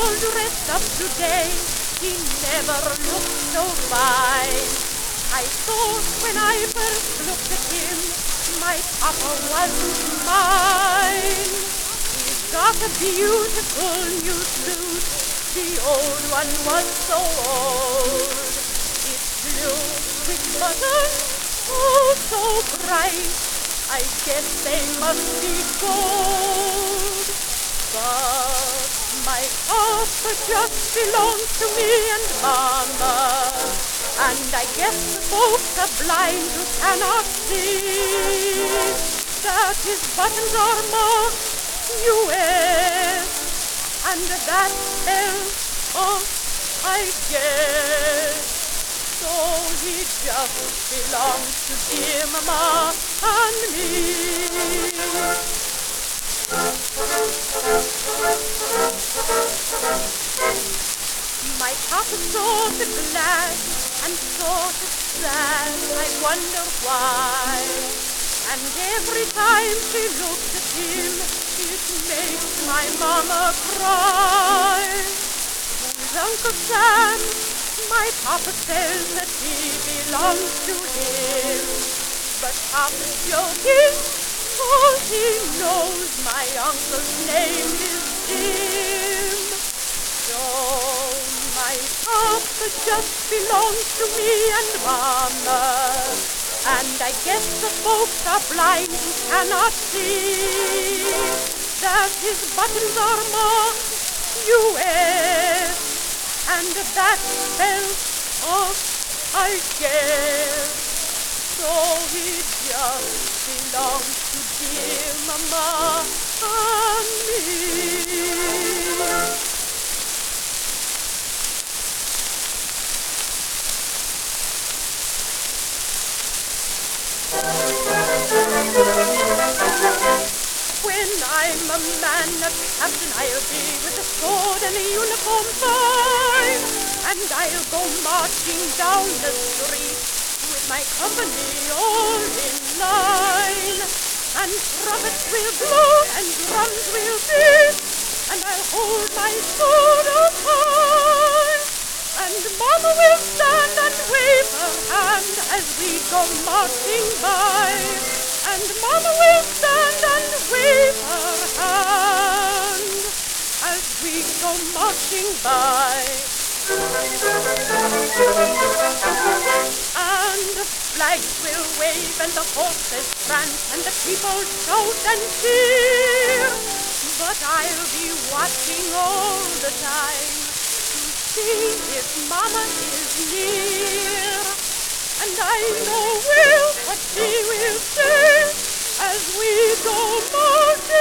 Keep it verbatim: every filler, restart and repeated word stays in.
all dressed up today. He never looked so fine. I thought when I first looked at him, my papa wasn't mine. He's got a beautiful new suit. The old one was so old. It's blue with buttons, oh so bright. I guess they must be gold. But my papa just belongs to me and mama, and I guess the folks are blind who cannot see that his buttons are marked U S, and that spells off, I guess. So he just belongs to dear mama and me. My papa saw the glass and thought it sad, I wonder why. And every time she looked at him, it makes my mama cry. Who's Uncle Sam? My papa says that he belongs to him, but papa's joking, for he knows my uncle's name is Jim. So my papa just belongs to me and mama, and I guess the folks are blind who cannot see that his buttons are marked U S, and that spells off, I guess. So he just belongs to dear mama and me. When I'm a man, a captain I'll be, with a sword and a uniform fine, and I'll go marching down the street with my company all in line, and trumpets will blow and drums will beat, and I'll hold my sword up high, and mama will stand and wave her hand as we go marching by, and mama will stand and wave her hand as we go marching by. And the flags will wave and the horses prance and the people shout and cheer, but I'll be watching all the time to see if mama is near, and I know will what she will say as we go marching.